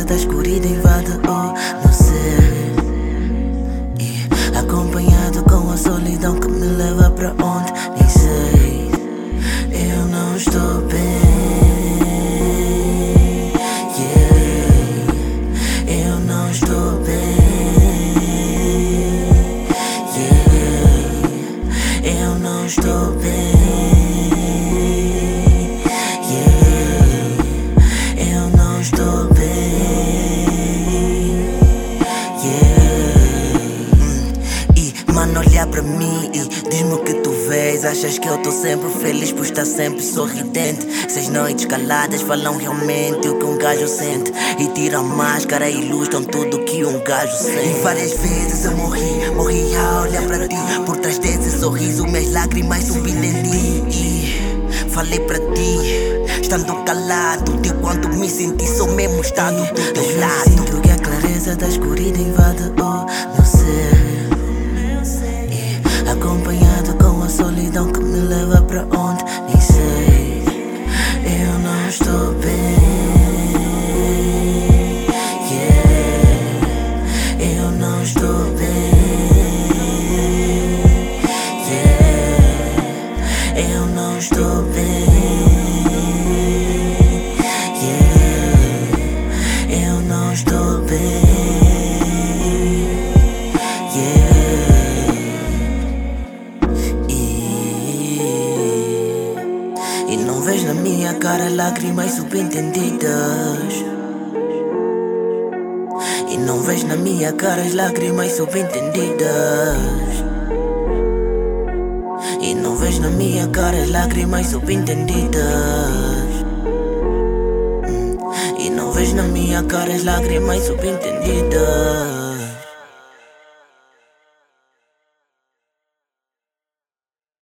da escuridão invade o meu ser, e acompanhado com a solidão que me leva pra onde nem sei. Eu não estou bem, yeah. Eu não estou bem, yeah. Eu não estou bem, yeah. Eu não estou bem, yeah. E mano, olha pra mim e diz-me o que tu vês. Achas que eu tô sempre feliz por estar sempre sorridente? 6 noites caladas falam realmente o que um gajo sente, e tiram máscara e ilustram tudo que um gajo sente. E várias vezes eu morri a olhar pra ti. Por trás desse sorriso minhas lágrimas subindo em ti, e falei pra ti, estando calado, de quanto me senti só mesmo estado do teu lado. Sinto que a clareza da escuridão invade o meu ser, e acompanhado com a solidão que me leva pra onde nem sei. Eu não estou bem, yeah. Eu não estou bem, yeah. Eu não estou bem, yeah. Eu não estou bem, yeah. E não vejo na minha cara lágrimas subentendidas. E não vejo na minha cara as lágrimas subentendidas. E não vejo na minha cara as lágrimas subentendidas. E não vejo na minha cara as lágrimas subentendidas.